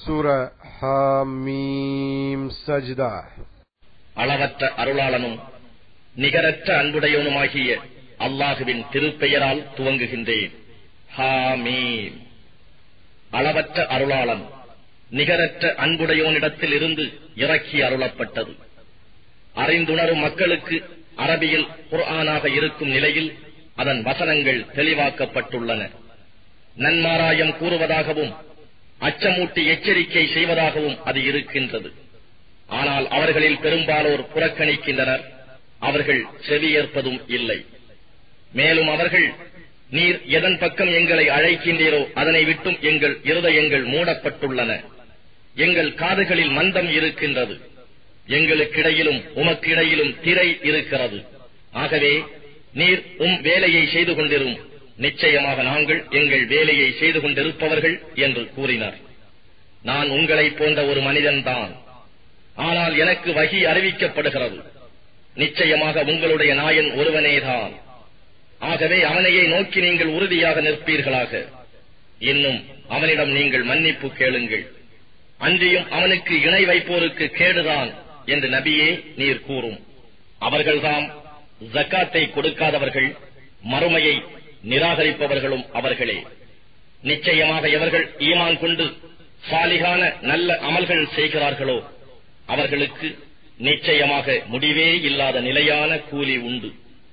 சூரா ஹாமீம் சஜ்தா. அளவற்ற அருளாளனும் நிகரற்ற அன்புடையவனுமாகிய அல்லாஹுவின் திருப்பெயரால் துவங்குகின்றேன். ஹாமீம். அளவற்ற அருளாளன் நிகரற்ற அன்புடையோனிடத்தில் இருந்து இறக்கி அருளப்பட்டது. அறிந்துணரும் மக்களுக்கு அரபியில் குர்ஆனாக இருக்கும் நிலையில் அதன் வசனங்கள் தெளிவாக்கப்பட்டுள்ளன. நன்மாராயம் கூறுவதாகவும் அச்சமூட்டி எச்சரிக்கை செய்வதாகவும் அது இருக்கின்றது. ஆனால் அவர்களில் பெரும்பாலோர் புறக்கணிக்கின்றனர், அவர்கள் செவியேற்பதும் இல்லை. மேலும் அவர்கள், நீர் எதன் பக்கம் எங்களை அழைக்கின்றீரோ அதனை விட்டும் எங்கள் இருதயங்கள் மூடப்பட்டுள்ளன, எங்கள் காதுகளில் மந்தம் இருக்கின்றது, எங்களுக்கிடையிலும் உமக்கு இடையிலும் திரை இருக்கிறது. ஆகவே நீர் வேலையை செய்து கொண்டிரும், நிச்சயமாக நாங்கள் எங்கள் வேலையை செய்து கொண்டிருப்பவர்கள் என்று கூறினார். நான் உங்களை போன்ற ஒரு மனிதன்தான், ஆனால் எனக்கு வஹி அறிவிக்கப்படுகிறது. நிச்சயமாக உங்களுடைய நாயன் ஒருவனேதான். ஆகவே அவனையே நோக்கி நீங்கள் உறுதியாக நிற்பீர்களாக. இன்னும் அவனிடம் நீங்கள் மன்னிப்பு கேளுங்கள். அன்றியும் அவனுக்கு இணை வைப்போருக்கு கேடுதான் என்று நபியே நீர் கூறும். அவர்கள்தாம் ஜக்காத்தை கொடுக்காதவர்கள், மறுமையை நிராகரிப்பவர்களும் அவர்களே. நிச்சயமாக எவர்கள் ஈமான் கொண்டு சாலிகான நல்ல அமல்கள் செய்கிறார்களோ அவர்களுக்கு நிச்சயமாக முடிவே இல்லாத நிலையான கூலி உண்டு.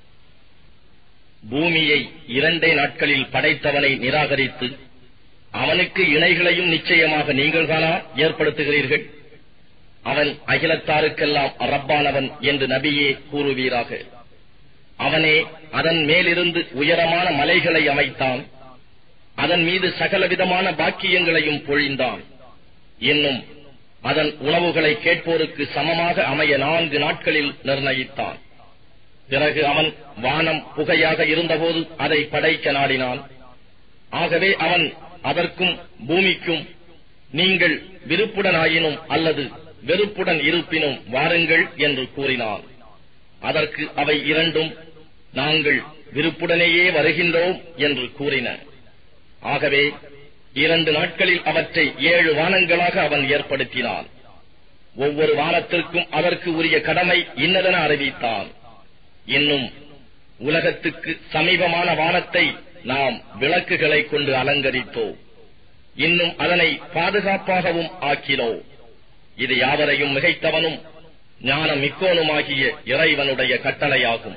பூமியை 2 நாட்களில் படைத்தவனை நிராகரித்து அவனுக்கு இணைகளையும் நிச்சயமாக நீங்கள்தானா ஏற்படுத்துகிறீர்கள்? அவன் அகிலத்தாருக்கெல்லாம் ரப்பானவன் என்று நபியே கூறுவீராக. அவனே அதன் மேலிருந்து உயரமான மலைகளை அமைத்தான், அதன் மீது சகலவிதமான பாக்கியங்களையும் பொழிந்தான். இன்னும் அதன் உணவுகளை கேட்போருக்கு சமமாக அமைய 4 நாட்களில் நிர்ணயித்தான். பிறகு அவன் வானம் புகையாக இருந்தபோது அதை படைக்க நாடினான். ஆகவே அவன் அதற்கும் பூமிக்கும், நீங்கள் விருப்புடனாயினும் அல்லது வெறுப்புடன் இருப்பினும் வாருங்கள் என்று கூறினான். அதற்கு அவை இரண்டும், நாங்கள் விருப்புடனேயே வருகின்றோம் என்று கூறின. ஆகவே 2 நாட்களில் அவற்றை 7 வானங்களாக அவன் ஏற்படுத்தினான். ஒவ்வொரு வானத்திற்கும் அதற்கு உரிய கடமை இன்னதென அறிவித்தான். இன்னும் உலகத்துக்கு சமீபமான வானத்தை நாம் விளக்குகளை கொண்டு அலங்கரித்தோம். இன்னும் அதனை பாதுகாப்பாகவும் ஆக்கினோம். இது யாவரையும் மிகைத்தவனும் ஞான மிக்கோனுமாகிய இறைவனுடைய கட்டளையாகும்.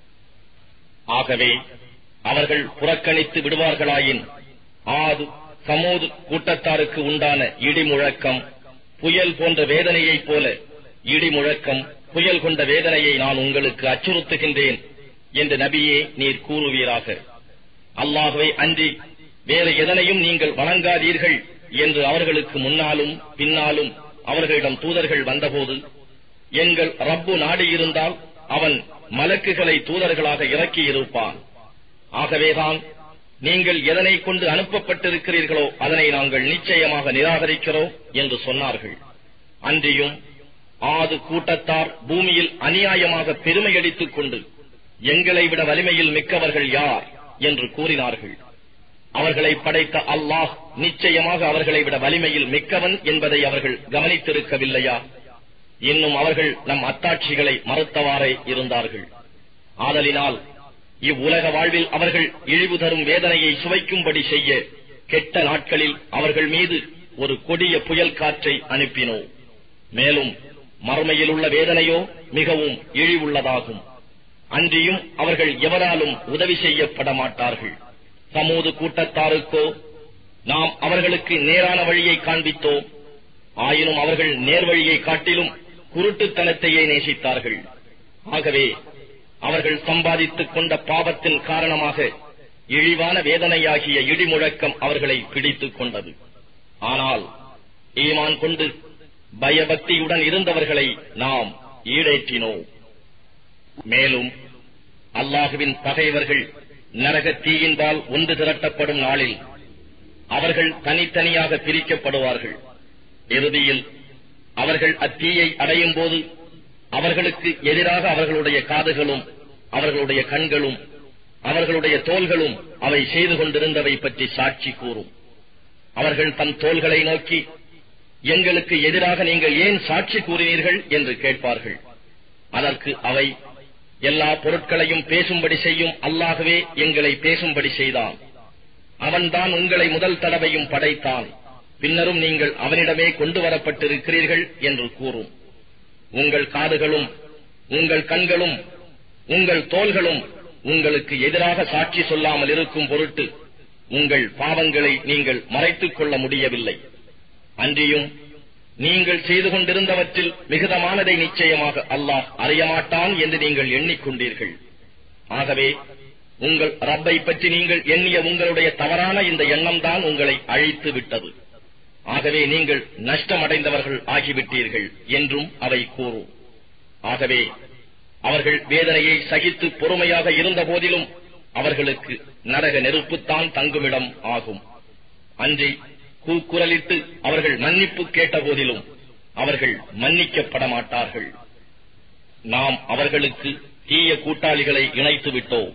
ஆகவே அவர்கள் புறக்கணித்து விடுவார்களாயின், ஆது சமூது கூட்டத்தாருக்கு உண்டான இடி முழக்கம் புயல் போன்ற வேதனையைப் போல இடி முழக்கம் புயல் கொண்ட வேதனையை நான் உங்களுக்கு அச்சுறுத்துகின்றேன் என்று நபியே நீர் கூறுவீராக. அல்லாஹ்வை அன்றி வேறு எதனையும் நீங்கள் வணங்காதீர்கள் என்று அவர்களுக்கு முன்னாலும் பின்னாலும் அவர்களிடம் தூதர்கள் வந்தபோது, எங்கள் ரப்பு நாடியிருந்தால் அவன் மலக்குகளை தூதர்களாக இறக்கி இருப்பான். ஆகவேதான் நீங்கள் எதனை கொண்டு அனுப்பப்பட்டிருக்கிறீர்களோ அதனை நாங்கள் நிச்சயமாக நிராகரிக்கிறோம் என்று சொன்னார்கள். அன்றியும் ஆது கூட்டத்தார் பூமியில் அநியாயமாக பெருமையடித்துக் கொண்டு, எங்களை விட வலிமையில் மிக்கவர்கள் யார் என்று கூறினார்கள். அவர்களை படைத்த அல்லாஹ் நிச்சயமாக அவர்களை விட வலிமையில் மிக்கவன் என்பதை அவர்கள் கவனித்திருக்கவில்லையா? இன்னும் அவர்கள் நம் அத்தாட்சிகளை மறுத்தவாறே இருந்தார்கள். ஆதலினால் இவ்வுலக வாழ்வில் அவர்கள் இழிவு தரும் வேதனையை சுவைக்கும்படி செய்ய கெட்ட நாட்களில் அவர்கள் மீது ஒரு கொடிய புயல் காற்றை அனுப்பினோம். மேலும் மறுமையில் உள்ள வேதனையோ மிகவும் இழிவுள்ளதாகும். அன்றியும் அவர்கள் எவராலும் உதவி செய்யப்பட மாட்டார்கள். சமூது கூட்டத்தாருக்கோ நாம் அவர்களுக்கு நேரான வழியை காண்பித்தோம். ஆயினும் அவர்கள் நேர்வழியை காட்டிலும் குருட்டுத்தனத்தையே நேசித்தார்கள். ஆகவே அவர்கள் சம்பாதித்துக் கொண்ட பாவத்தின் காரணமாக இழிவான வேதனையாகிய இடிமுழக்கம் அவர்களை பிடித்துக் கொண்டது. ஆனால் ஈமான் கொண்டு பயபக்தியுடன் இருந்தவர்களை நாம் ஈடேற்றினோம். மேலும் அல்லாஹுவின் பகைவர்கள் நரக தீயின்பால் ஒன்று திரட்டப்படும் நாளில் அவர்கள் தனித்தனியாக பிரிக்கப்படுவார்கள். இறுதியில் அவர்கள் அத்தீயை அடையும் போது அவர்களுக்கு எதிராக அவர்களுடைய காதுகளும் அவர்களுடைய கண்களும் அவர்களுடைய தோள்களும் அவை செய்து கொண்டிருந்தவை பற்றி சாட்சி கூறும். அவர்கள் தம் தோள்களை நோக்கி, எங்களுக்கு எதிராக நீங்கள் ஏன் சாட்சி கூறினீர்கள் என்று கேட்பார்கள். அதற்கு அவை, எல்லா பொருட்களையும் பேசும்படி செய்யும் அல்லாஹ்வே எங்களை பேசும்படி செய்தான். அவன்தான் உங்களை முதல் தடவையும் படைத்தான். பின்னரும் நீங்கள் அவனிடமே கொண்டு வரப்பட்டிருக்கிறீர்கள் என்று கூறும். உங்கள் காதுகளும் உங்கள் கண்களும் உங்கள் தோள்களும் உங்களுக்கு எதிராக சாட்சி சொல்லாமல் இருக்கும் பொருட்டு உங்கள் பாவங்களை நீங்கள் மறைத்துக் கொள்ள முடியவில்லை. அன்றியும் நீங்கள் செய்து கொண்டிருந்தவற்றில் மிகுதமானதை நிச்சயமாக அல்லாஹ் அறியமாட்டான் என்று நீங்கள் எண்ணிக்கொண்டீர்கள். ஆகவே உங்கள் ரப்பை பற்றி நீங்கள் எண்ணிய உங்களுடைய தவறான இந்த எண்ணம்தான் உங்களை அழித்து விட்டது. ஆகவே நீங்கள் நஷ்டமடைந்தவர்கள் ஆகிவிட்டீர்கள் என்றும் அவை கூறும். ஆகவே அவர்கள் வேதனையை சகித்து பொறுமையாக இருந்த போதிலும் அவர்களுக்கு நரக நெருப்புத்தான் தங்குமிடம் ஆகும். அன்றி கூக்குரலிட்டு அவர்கள் மன்னிப்பு கேட்ட போதிலும் அவர்கள் மன்னிக்கப்பட மாட்டார்கள். நாம் அவர்களுக்கு தீய கூட்டாளிகளை இணைத்து விட்டோம்.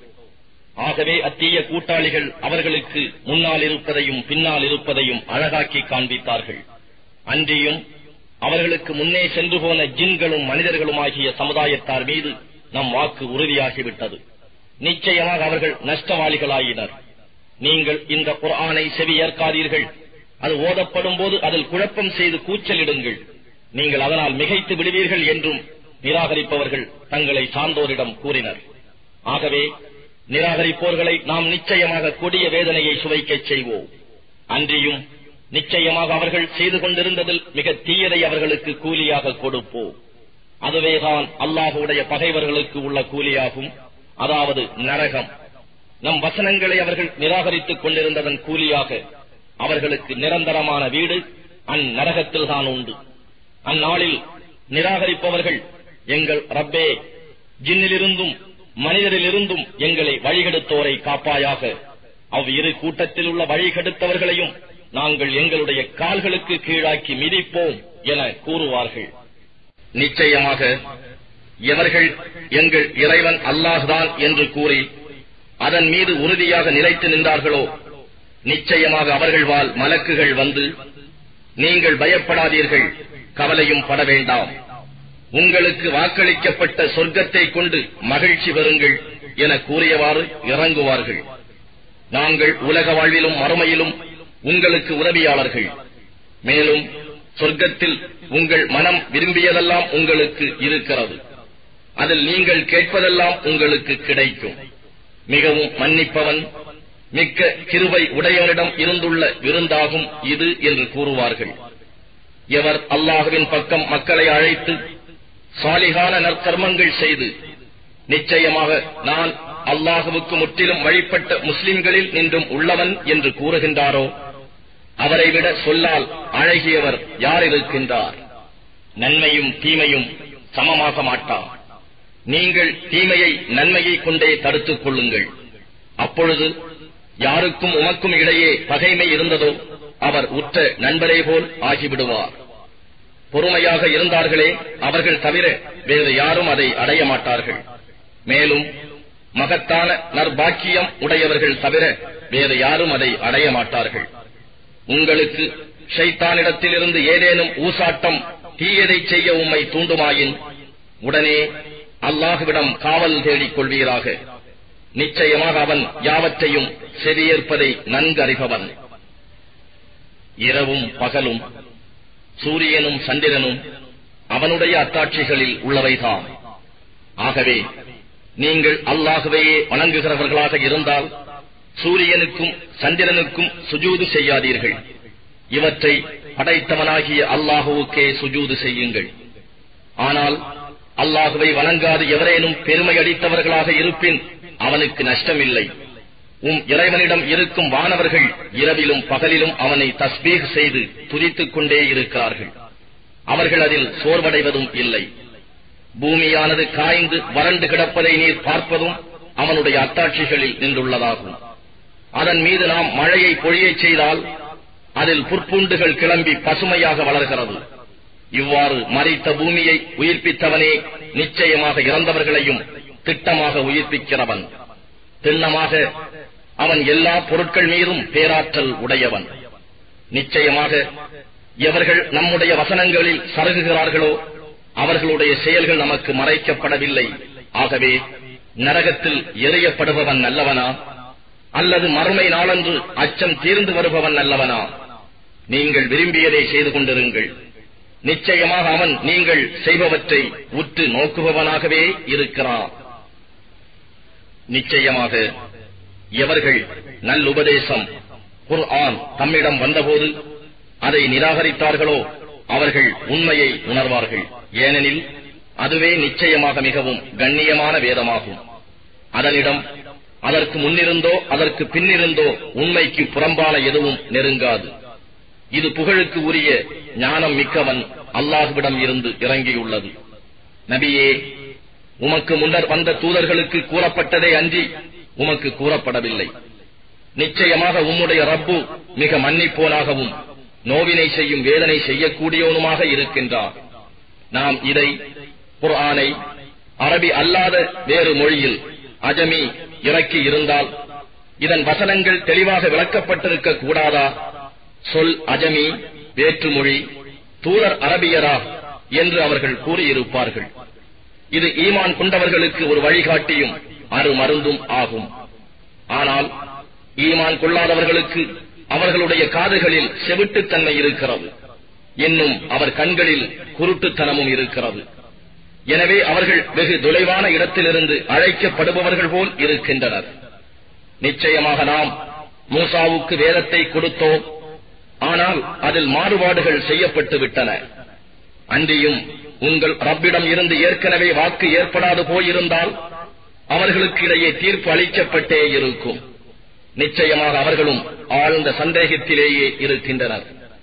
ஆகவே அத்தீய கூட்டாளிகள் அவர்களுக்கு முன்னால் இருப்பதையும் பின்னால் இருப்பதையும் அழகாக்கி காண்பித்தார்கள். அன்றியும் அவர்களுக்கு முன்னே சென்று போன ஜின்களும் மனிதர்களுமாகிய சமுதாயத்தார் மீது நம் வாக்கு உறுதியாகிவிட்டது. நிச்சயமாக அவர்கள் நஷ்டவாளிகளாயினர். நீங்கள் இந்த குர்ஆனை செவி ஏற்காதீர்கள். அது ஓதப்படும் போது அதில் குழப்பம் செய்து கூச்சலிடுங்கள். நீங்கள் அதனால் மிகைத்து விடுவீர்கள் என்றும் நிராகரிப்பவர்கள் தங்களை சார்ந்தோரிடம் கூறினர். ஆகவே நிராகரிப்போர்களை நாம் நிச்சயமாக கொடிய வேதனையை சுவைக்கச் செய்வோம். அன்றியும் நிச்சயமாக அவர்கள் செய்து கொண்டிருந்ததில் மிக தீயதை அவர்களுக்கு கூலியாக கொடுப்போம். அதுவேதான் அல்லாஹுடைய பகைவர்களுக்கு உள்ள கூலியாகும், அதாவது நரகம். நம் வசனங்களை அவர்கள் நிராகரித்துக் கொண்டிருந்ததன் கூலியாக அவர்களுக்கு நிரந்தரமான வீடு அந்நரகத்தில் தான் உண்டு. அந்நாளில் நிராகரிப்பவர்கள், எங்கள் ரப்பே, ஜின்னிலிருந்தும் மனிதரிலிருந்தும் எங்களை வழிகெடுத்தோரை காப்பாயாக, அவ்விரு கூட்டத்தில் உள்ள வழிகெடுத்தவர்களையும் நாங்கள் எங்களுடைய கால்களுக்கு கீழாக்கி மிதிப்போம் என கூறுவார்கள். நிச்சயமாக எவர்கள் எங்கள் இறைவன் அல்லாஹ்தான் என்று கூறி அதன் மீது உறுதியாக நிலைத்து நின்றார்களோ, நிச்சயமாக அவர்கள் வாழ் மலக்குகள் வந்து, நீங்கள் பயப்படாதீர்கள், கவலையும் பட வேண்டாம், உங்களுக்கு வாக்களிக்கப்பட்ட சொர்க்கத்தை கொண்டு மகிழ்ச்சி பெறுங்கள் என கூறியவாறு இறங்குவார்கள். நாங்கள் உலக வாழ்விலும் மறுமையிலும் உங்களுக்கு உதவியாளர்கள். மேலும் சொர்க்கத்தில் உங்கள் மனம் விரும்பியதெல்லாம் உங்களுக்கு இருக்கிறது. அதில் நீங்கள் கேட்பதெல்லாம் உங்களுக்கு கிடைக்கும். மிகவும் மன்னிப்பவன், மிக்க கிருபை உடையவனிடம் இருந்துள்ள விருந்தாகும் இது என்று கூறுவார்கள். எவர் அல்லாஹுவின் பக்கம் மக்களை அழைத்து சாலிகான நற்கர்மங்கள் செய்து, நிச்சயமாக நான் அல்லாஹுவுக்கு முற்றிலும் வழிபட்ட முஸ்லிம்களில் நின்றும் உள்ளவன் என்று கூறுகின்றாரோ, அவரை விட சொல்லால் அழகியவர் யார் இருக்கின்றார்? நன்மையும் தீமையும் சமமாக மாட்டா. நீங்கள் தீமையை நன்மையை கொண்டே தடுத்துக் கொள்ளுங்கள். அப்பொழுது யாருக்கும் உமக்கும் இடையே பகைமை இருந்ததோ அவர் உற்ற நண்பரே போல் ஆகிவிடுவார். பொறுமையாக இருந்தார்களே, அவர்கள் தவிர வேறு யாரும் அதை அடைய மாட்டார்கள். மேலும் மகத்தான நற்பாக்கியம் உடையவர்கள் தவிர வேறு யாரும் அதை அடைய மாட்டார்கள். உங்களுக்கு ஷைத்தானிடத்திலிருந்து ஏதேனும் ஊசாட்டம் தீயதை செய்ய உம்மை தூண்டுமாயின் உடனே அல்லாஹுவிடம் காவல் தேடிக் கொள்வீராக. நிச்சயமாக அவன் யாவற்றையும் செவியேற்பதை நன்கறிபவன். இரவும் பகலும் சூரியனும் சந்திரனும் அவனுடைய அத்தாட்சிகளில் உள்ளவைதான். ஆகவே நீங்கள் அல்லாஹுவையே வணங்குகிறவர்களாக இருந்தால் சூரியனுக்கும் சந்திரனுக்கும் சுஜூது செய்யாதீர்கள். இவற்றை படைத்தவனாகிய அல்லாஹுவுக்கே சுஜூது செய்யுங்கள். ஆனால் அல்லாஹுவை வணங்காது எவரேனும் பெருமை அடித்தவர்களாக இருப்பின் அவனுக்கு நஷ்டமில்லை. இறைவனிடம் இருக்கும் வானவர்கள் இரவிலும் பகலிலும் அவனை தஸ்பீஹ் செய்து துதித்துக் கொண்டே இருக்கிறார்கள். அவர்கள் அதில் சோர்வடைவதும் இல்லை. பூமியானது காய்ந்து வறண்டு கிடப்பதை நீர் பார்ப்பதும் அவனுடைய அத்தாட்சிகளில் நின்றுள்ளதாகும். அதன் மீது நாம் மழையை பொழியச் செய்தால் அதில் புற்பூண்டுகள் கிளம்பி பசுமையாக வளர்கிறது. இவ்வாறு மரித்த பூமியை உயிர்ப்பித்தவனே நிச்சயமாக இறந்தவர்களையும் திட்டமாக உயிர்ப்பிக்கிறவன். திண்ணமாக அவன் எல்லா பொருட்கள் மீதும் பேராற்றல் உடையவன். நிச்சயமாக எவர்கள் நம்முடைய வசனங்களில் சருகுகிறார்களோ அவர்களுடைய செயல்கள் நமக்கு மறைக்கப்படவில்லை. ஆகவே நரகத்தில் எறியப்படுபவன் நல்லவனா அல்லது மறுமை நாளன்று அச்சம் தீர்ந்து வருபவன் நல்லவனா? நீங்கள் விரும்பியதை செய்து கொண்டிருங்கள். நிச்சயமாக அவன் நீங்கள் செய்பவற்றை உற்று நோக்குபவனாகவே இருக்கிறான். நிச்சயமாக எவர்கள் நல்லுபதேசம் குர்ஆன் தம்மிடம் வந்தபோது அதை நிராகரித்தார்களோ அவர்கள் உண்மையை உணர்வார்கள். ஏனெனில் அதுவே நிச்சயமாக மிகவும் கண்ணியமான வேதமாகும். அதனிடம் அதற்கு முன்னிருந்தோ அதற்கு பின்னிருந்தோ உண்மைக்கு புறம்பான எதுவும் நெருங்காது. இது புகழுக்கு உரிய ஞானம் மிக்கவன் அல்லாஹ்விடம் இருந்து இறங்கியுள்ளது. நபியே, உமக்கு முன்னர் வந்த தூதர்களுக்கு கூறப்பட்டதே அன்றி உமக்கு கூறப்படவில்லை. நிச்சயமாக உம்முடைய ரப்பு மிக மன்னிப்போனாகவும் நோவினை செய்யும் வேதனை செய்யக்கூடியவனுமாக இருக்கின்றார். நாம் இதை குர்ஆனை அரபி அல்லாத வேறு மொழியில் அஜமி இறக்கி இருந்தால் இதன் வசனங்கள் தெளிவாக விளக்கப்பட்டிருக்க கூடாதா? சொல் அஜமி வேற்றுமொழி, தூதர் அரபியரா என்று அவர்கள் கூறியிருப்பார்கள். இது ஈமான் கொண்டவர்களுக்கு ஒரு வழிகாட்டியும் அருமருந்தும் ஆகும். ஆனால் ஈமான் கொள்ளாதவர்களுக்கு அவர்களுடைய காதுகளில் செவிட்டுத்தன்மை இருக்கிறது, இன்னும் அவர் கண்களில் குருட்டுத்தனமும் இருக்கிறது. எனவே அவர்கள் வெகு தொலைவான இடத்திலிருந்து அழைக்கப்படுபவர்கள் போல் இருக்கின்றனர். நிச்சயமாக நாம் மூசாவுக்கு வேதத்தை கொடுத்தோம், ஆனால் அதில் மாறுபாடுகள் செய்யப்பட்டு விட்டன. அன்றியும் உங்கள் ரப்பிடம் இருந்து ஏற்கனவே வாக்கு ஏற்படாது போயிருந்தால் அவர்களுக்கு இடையே தீர்ப்பு அளிக்கப்பட்டே இருக்கும். நிச்சயமாக அவர்களும் ஆழ்ந்த சந்தேகத்திலேயே இருக்கின்றனர்.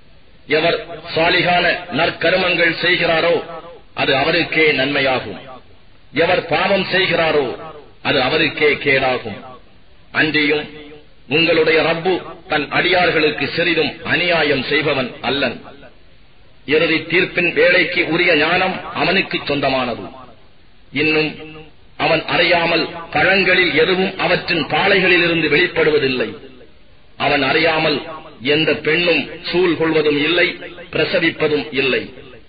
எவர் சாலிகான நற்கருமங்கள் செய்கிறாரோ அது அவருக்கே நன்மையாகும். எவர் பாவம் செய்கிறாரோ அது அவருக்கே கேடாகும். அன்றியும் உங்களுடைய ரப்பு தன் அடியார்களுக்கு சிறிதும் அநியாயம் செய்பவன் அல்லன். இறுதி தீர்ப்பின் வேளைக்கு உரிய ஞானம் அவனுக்கு சொந்தமானது. இன்னும் அவன் அறியாமல் பழங்களில் எதுவும் அவற்றின் பாளைகளில் இருந்து வெளிப்படுவதில்லை. அவன் அறியாமல் எந்த பெண்ணும் சூழ் கொள்வதும் இல்லை, பிரசவிப்பதும் இல்லை.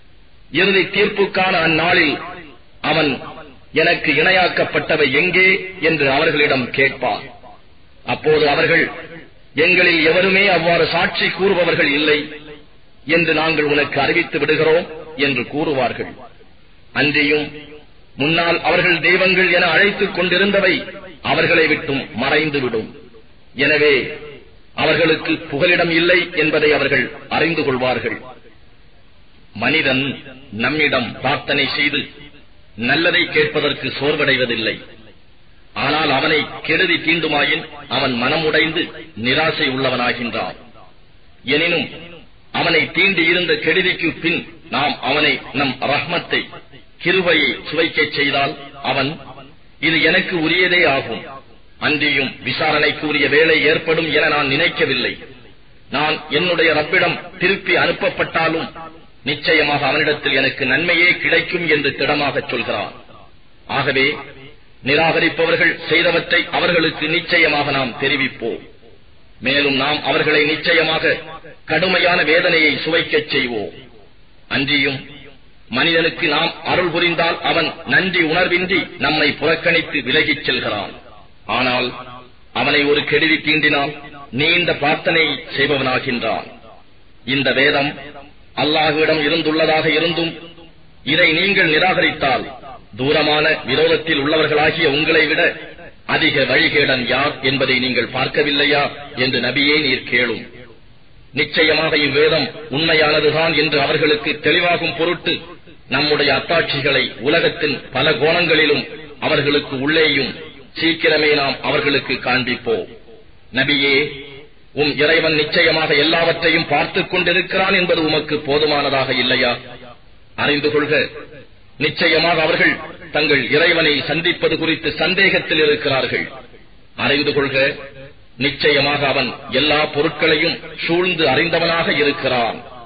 இறுதி தீர்ப்புக்கான அந்நாளில் அவன் எனக்கு இணையாக்கப்பட்டவை எங்கே என்று அவர்களிடம் கேட்பார். அப்போது அவர்கள் எங்களில் எவருமே அவ்வாறு சாட்சி கூறுபவர்கள் இல்லை என்று நாங்கள் உனக்கு அறிவித்து விடுகிறோம் என்று கூறுவார்கள். அன்றியும் முன்னால் அவர்கள் தெய்வங்கள் என அழைத்துக் கொண்டிருந்தவை அவர்களை விட்டும் மறைந்துவிடும். எனவே அவர்களுக்கு புகலிடம் இல்லை என்பதை அவர்கள் அறிந்து கொள்வார்கள். மனிதன் நம்மிடம் பிரார்த்தனை செய்து நல்லதை கேட்பதற்கு சோர்வடைவதில்லை. ஆனால் அவனை கெடுதி தீண்டுமாயின் அவன் மனமுடைந்து நிராசை உள்ளவனாகின்றான். எனினும் அவனை தீண்டி இருந்த கெடுதிக்கு பின் நாம் அவனை நம் ரஹ்மத்தை கிருபையை சுவைக்கச் செய்தால் அவன் இது எனக்கு உரியதே ஆகும், அன்றியும் விசாரணைக்கு உரிய வேலை ஏற்படும் என நான் நினைக்கவில்லை. நான் என்னுடைய ரப்பிடம் திருப்பி அனுப்பப்பட்டாலும் நிச்சயமாக அவனிடத்தில் எனக்கு நன்மையே கிடைக்கும் என்று திடமாகச் சொல்கிறான். ஆகவே நிராகரிப்பவர்கள் செய்தவற்றை அவர்களுக்கு நிச்சயமாக நாம் தெரிவிப்போம். மேலும் நாம் அவர்களை நிச்சயமாக கடுமையான வேதனையை சுவைக்கச் செய்வோம். அன்றியும் மனிதனுக்கு நாம் அருள் புரிந்தால் அவன் நன்றி உணர்வின்றி நம்மை புறக்கணித்து விலகிச் செல்கிறான். ஆனால் அவனை ஒரு கெடுதி தீண்டினால் நீண்ட பிரார்த்தனை செய்பவனாகின்றான். இந்த வேதம் அல்லாஹ்விடம் இருந்துள்ளதாக இருந்தும் இதை நீங்கள் நிராகரித்தால் தூரமான விரோதத்தில் உள்ளவர்களாகிய உங்களை விட அதிக வழிகேடன் யார் என்பதை நீங்கள் பார்க்கவில்லையா என்று நபியே நீர் கேளும். நிச்சயமாக இவ்வேதம் உண்மையானதுதான் என்று அவர்களுக்கு தெளிவாகும் பொருட்டு நம்முடைய அத்தாட்சிகளை உலகத்தின் பல கோணங்களிலும் அவர்களுக்கு உள்ளேயும் சீக்கிரமே நாம் அவர்களுக்கு காண்பிப்போம். நபியே, உம் இறைவன் நிச்சயமாக எல்லாவற்றையும் பார்த்துக் கொண்டிருக்கிறான் என்பது உமக்கு போதுமானதாக இல்லையா? அறிந்து கொள்க, நிச்சயமாக அவர்கள் தங்கள் இறைவனை சந்திப்பது குறித்து சந்தேகத்தில் இருக்கிறார்கள். அறிந்து கொள்க, நிச்சயமாக அவன் எல்லா பொருட்களையும் சூழ்ந்து அறிந்தவனாக இருக்கிறான்.